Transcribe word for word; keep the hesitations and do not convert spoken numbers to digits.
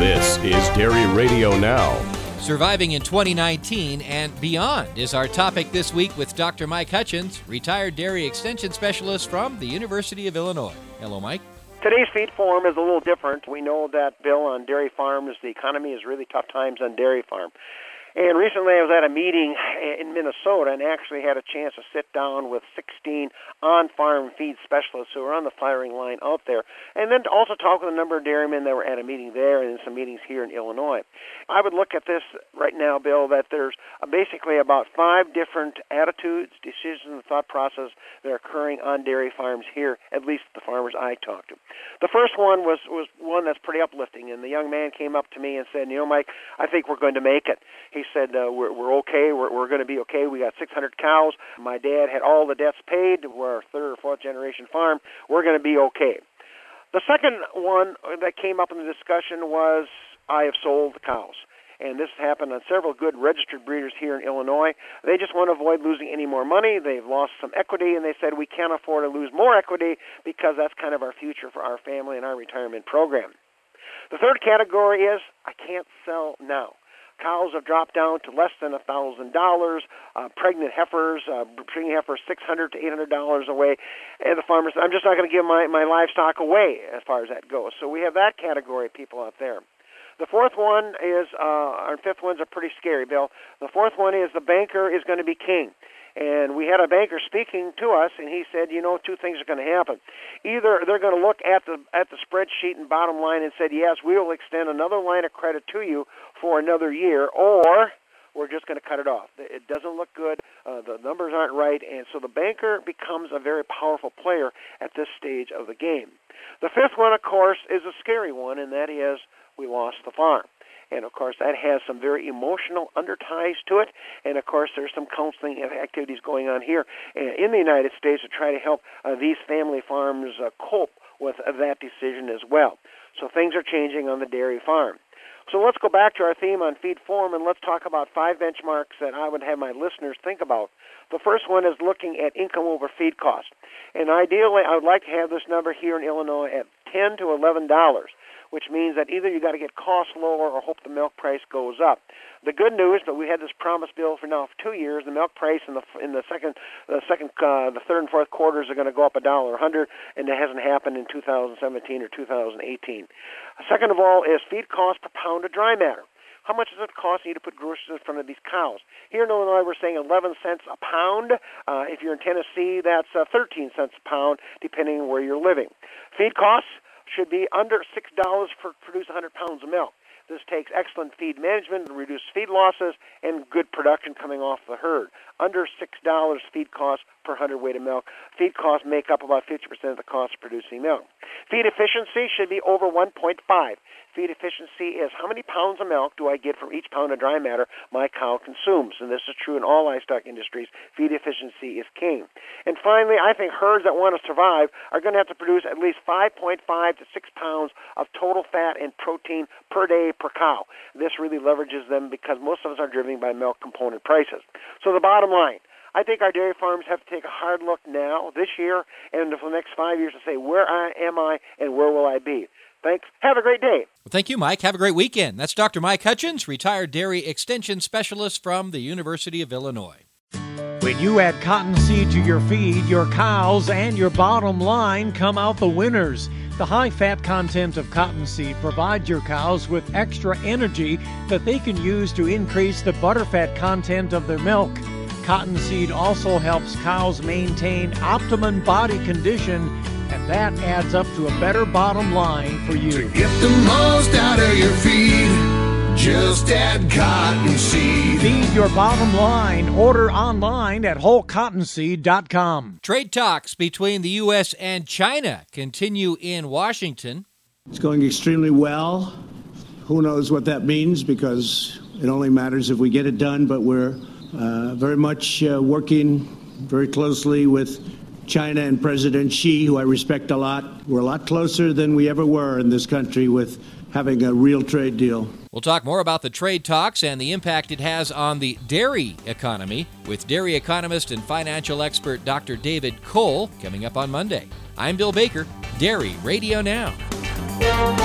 This is Dairy Radio Now. Surviving in twenty nineteen and beyond is our topic this week with Doctor Mike Hutchins, retired dairy extension specialist from the University of Illinois. Hello, Mike. Today's feed form is a little different. We know that, Bill, on dairy farms, the economy is really tough times on dairy farm. And recently I was at a meeting in Minnesota and actually had a chance to sit down with sixteen on-farm feed specialists who are on the firing line out there, and then also talk with a number of dairymen that were at a meeting there and some meetings here in Illinois. I would look at this right now, Bill, that there's basically about five different attitudes, decisions, and thought process that are occurring on dairy farms here, at least the farmers I talked to. The first one was, was one that's pretty uplifting, and the young man came up to me and said, you know, Mike, I think we're going to make it. He said, uh, we're, we're okay, we're, we're going to be okay. We got six hundred cows. My dad had all the debts paid. We're a third or fourth generation farm. We're going to be okay. The second one that came up in the discussion was, I have sold the cows. And this happened on several good registered breeders here in Illinois. They just want to avoid losing any more money. They've lost some equity, and they said, we can't afford to lose more equity because that's kind of our future for our family and our retirement program. The third category is, I can't sell now. Cows have dropped down to less than one thousand dollars. Uh, pregnant heifers, uh, pregnant heifers six hundred to eight hundred dollars away. And the farmers, I'm just not going to give my, my livestock away as far as that goes. So we have that category of people out there. The fourth one is, uh, our fifth ones are pretty scary, Bill. The fourth one is the banker is going to be king. And we had a banker speaking to us, and he said, you know, two things are going to happen. Either they're going to look at the at the spreadsheet and bottom line and said, yes, we will extend another line of credit to you for another year, or we're just going to cut it off. It doesn't look good. Uh, the numbers aren't right. And so the banker becomes a very powerful player at this stage of the game. The fifth one, of course, is a scary one, and that is we lost the farm. And, of course, that has some very emotional underties to it. And, of course, there's some counseling activities going on here in the United States to try to help uh, these family farms uh, cope with uh, that decision as well. So things are changing on the dairy farm. So let's go back to our theme on feed form, and let's talk about five benchmarks that I would have my listeners think about. The first one is looking at income over feed cost. And ideally, I would like to have this number here in Illinois at ten to eleven dollars. Which means that either you got to get costs lower or hope the milk price goes up. The good news, but we had this promise bill for now for two years. The milk price in the in the second, the second, uh, the third and fourth quarters are going to go up a dollar a hundred, and that hasn't happened in two thousand seventeen or two thousand eighteen. Second of all is feed cost per pound of dry matter. How much does it cost you to put groceries in front of these cows? Here in Illinois, we're saying eleven cents a pound. Uh, if you're in Tennessee, that's uh, thirteen cents a pound, depending on where you're living. Feed costs should be under six dollars for produce one hundred pounds of milk. This takes excellent feed management to reduce feed losses and good production coming off the herd. Under six dollars feed cost per hundredweight of milk. Feed costs make up about fifty percent of the cost of producing milk. Feed efficiency should be over one point five. Feed efficiency is how many pounds of milk do I get from each pound of dry matter my cow consumes. And this is true in all livestock industries. Feed efficiency is king. And finally, I think herds that want to survive are going to have to produce at least five point five to six pounds of total fat and protein per day per cow. This really leverages them because most of us are driven by milk component prices. So the bottom line, I think our dairy farms have to take a hard look now, this year, and for the next five years to say, where I, am I and where will I be? Thanks. Have a great day. Well, thank you, Mike. Have a great weekend. That's Doctor Mike Hutchins, retired dairy extension specialist from the University of Illinois. When you add cottonseed to your feed, your cows and your bottom line come out the winners. The high-fat content of cottonseed provides your cows with extra energy that they can use to increase the butterfat content of their milk. Cottonseed also helps cows maintain optimum body condition, and that adds up to a better bottom line for you. To get the most out of your feed, just add cottonseed. Feed your bottom line. Order online at whole cottonseed dot com. Trade talks between the U S and China continue in Washington. It's going extremely well. Who knows what that means, because it only matters if we get it done, but we're uh, very much uh, working very closely with China and President Xi, who I respect a lot. We're a lot closer than we ever were in this country with having a real trade deal. We'll talk more about the trade talks and the impact it has on the dairy economy with dairy economist and financial expert Doctor David Cole coming up on Monday. I'm Bill Baker, Dairy Radio Now.